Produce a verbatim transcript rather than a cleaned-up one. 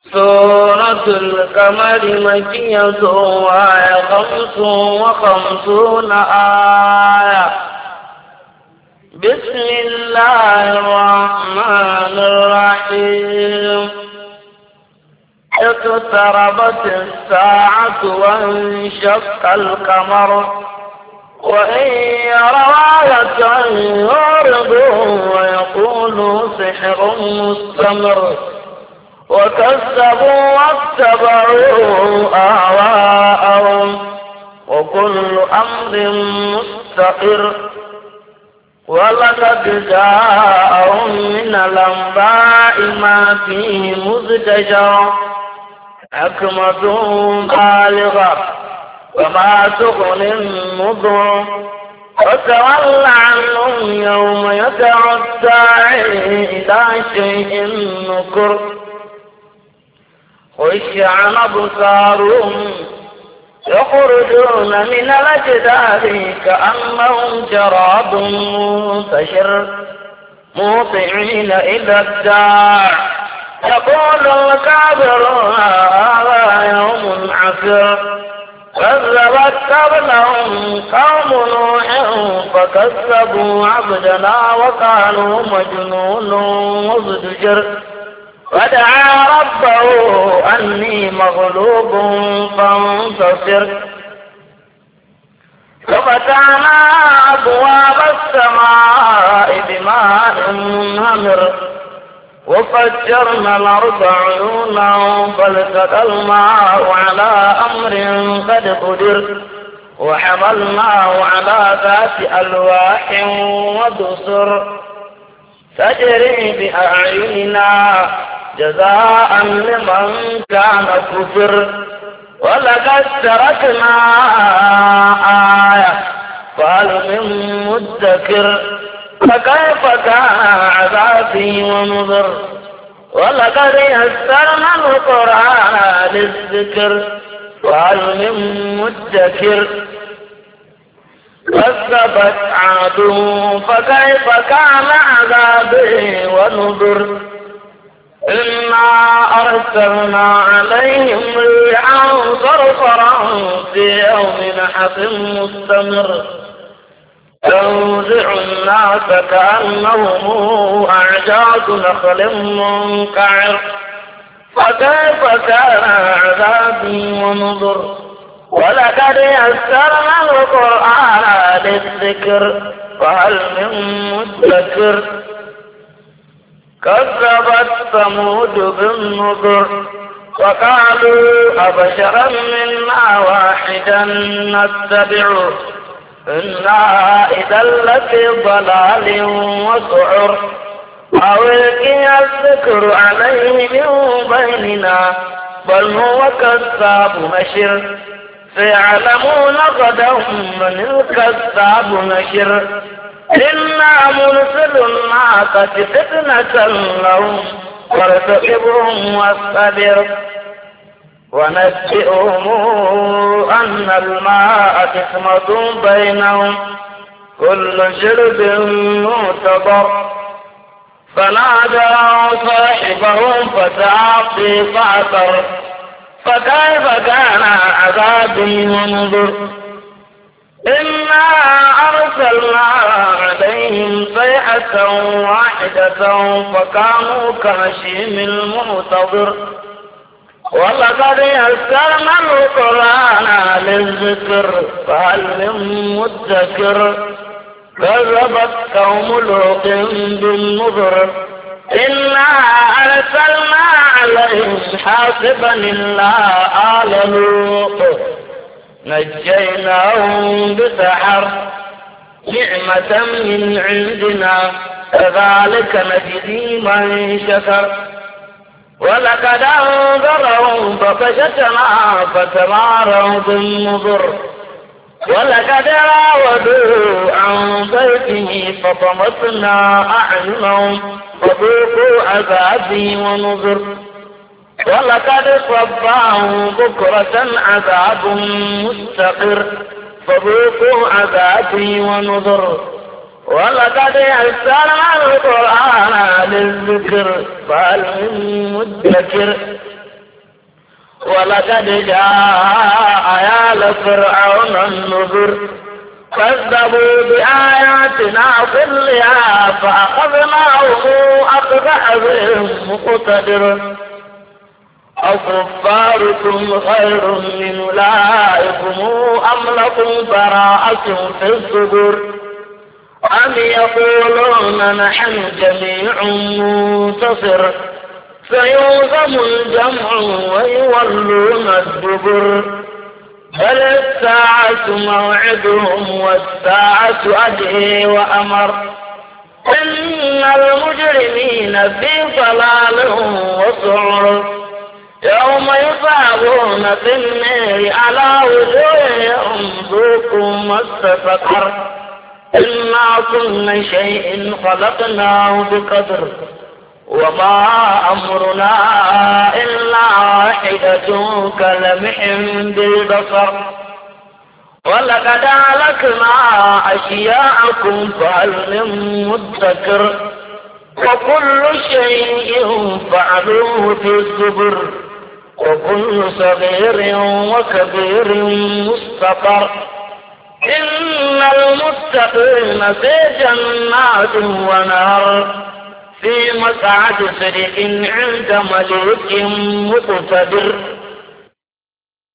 سورة القمر مكية وهي خمس وخمسون آية. بسم الله الرحمن الرحيم. اقتربت الساعة وانشق القمر وإن يروا آية يعرضوا ويقولوا سحر مستمر وكذبوا واتبعوا أهواءهم وكل أمر مستقر. ولقد جاءهم من الأنباء ما فيه مزدجر حكمة بالغة وما تغني النذر. وتول عنهم يوم يدعو الداعي إلى شيء نكر. خش عن أبصارهم يخرجون من الأجداث كأنهم جراد منتشر مهطعين إلى الداع. يقول الكافرون هذا يوم عسر. كذبت قبلهم قوم نوح فكذبوا عبدنا وقالوا مجنون مزدجر. ودعا ربه أني مغلوب فانتصر. ففتحنا أبواب السماء بماء منهمر وفجرنا الأرض عيونا فالتقى الماء على أمر قد قدر. وحملناه على ذات ألواح ودسر تجري بأعيننا جزاء لمن كان كفر. ولقد تركنا آية فهل من مدكر. فكيف كان عذابي ونذر. ولقد يسرنا القرآن للذكر فهل من مدكر. كذبت عاد فكيف كان عذابي ونذر. إنا أرسلنا عليهم ريحا صرصرا في يوم نحس مستمر تنزع الناس كأنهم أعجاز نخل منقعر. فكيف كان عذابي ونذر. ولقد يسرنا القرآن للذكر فهل من مدكر. كذبت ثمود بالنذر وقالوا أبشرا منا واحدا نتبعه إنا إذا لفي ضلال وسعر. أو القي الذكر عليه من بيننا بل هو كذاب نشر. سيعلمون غدا من الكذاب نشر. إنا مرسل الناقة فتنة لهم فارتقبهم واصطبر. ونبئهم أن الماء قسمة بينهم كل شرب معتبر. فنادوا صاحبهم فتعاطي فعثر. فكيف كان عذابي ونذر. إنا أرسلنا عليهم صيحة واحدة فكانوا كهشيم المنتظر. ولقد يسرنا القرآن للذكر فهل من مدكر. كذبت قوم لوط بالنذر. إنا أرسلنا عليهم حاصبا إلا آل لوط نجيناهم بسحر نعمة من عندنا كذلك نجزي من شكر. ولقد أنذرهم بطشتنا فتماروا بالنذر. ولقد راودوا عن بيته فطمسنا أعينهم فذوقوا عذابي ونذر. ولقد صباهم بكرة عذاب مستقر فذوقوا عذابي ونذر. ولقد يسرنا القرآن للذكر فهل من مدكر. ولقد جاء آل فرعون النذر كذبوا بآياتنا كلها فأخذناهم أخذ عزيز مقتدر أكفاركم خير من أولئكم أم لكم براءة في الزبر أم يقولون نحن جميع منتصر سيهزم الجمع ويولون الدبر بل الساعة موعدهم والساعة أدعي وأمر إن المجرمين في ضلال وسعر يوم يصعبون في النار على وجوههم ذوقوا مس سقر إنا كل شيء خلقناه بقدر وما أمرنا إلا واحدة كلمح بالبصر ولقد أهلكنا أشياءكم فهل من مدكر وكل شيء فعلوه في الزبر وكل صغير وكبير مستقر إن المتقين في جنات ونهر في مقعد صدق عند مليك مقتدر